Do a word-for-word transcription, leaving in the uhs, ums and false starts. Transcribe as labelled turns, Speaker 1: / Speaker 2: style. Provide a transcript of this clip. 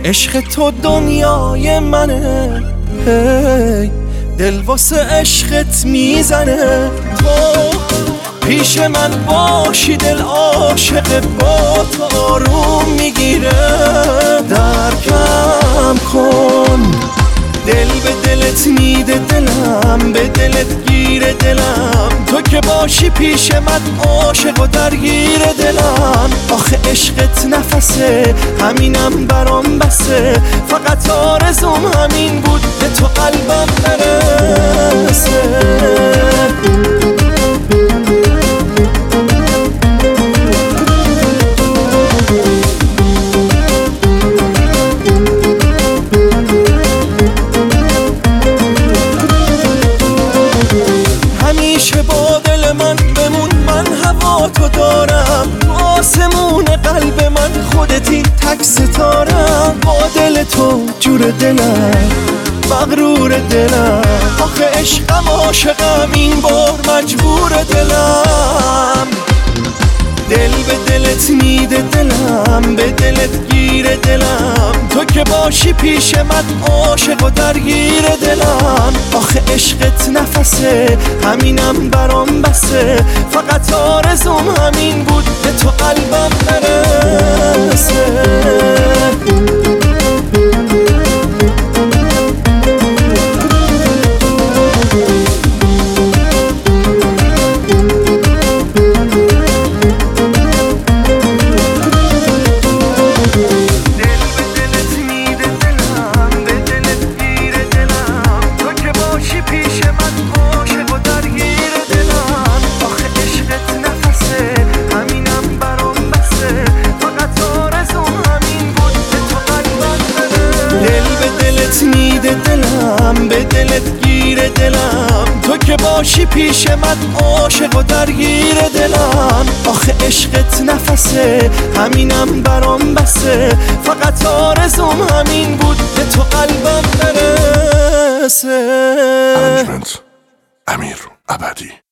Speaker 1: عشق تو دنیای منه، هی دل واسه عشقت میزنه. تو پیش من باشی دل عاشق با تو آروم میگیره. درکم کن دل به دلت میده دلم، به دلت گیره دلم. تو که باشی پیش من عاشق و درگیر دلم. آخه عشقت نفسه، همینم برام بسه. فقط آرزوم همین بود به تو قلبم برسه. همیشه با دل من بمون، من هوا تو دارم. آسمون قلب من خودتی، تک ستارم. با دل تو جور دلم، مغرور دلم. آخه عشقم عاشقم، این بار مجبور دلم. دل به دلت میده دلم، به دلت گیره دلم. تو که باشی پیش من عاشق و درگیر دلم. آخه عشقت نفسه، همینم برام بسه. فقط آرزوم همین بود به تو قلبم برسه. میده دلم، به دلت گیره دلم. تو که باشی پیش من عاشق و درگیر دلم. آخه عشقت نفسه، همینم برام بسه. فقط آرزوم همین بود به تو قلبم برسه.
Speaker 2: ارنجمنت امیر ابدی.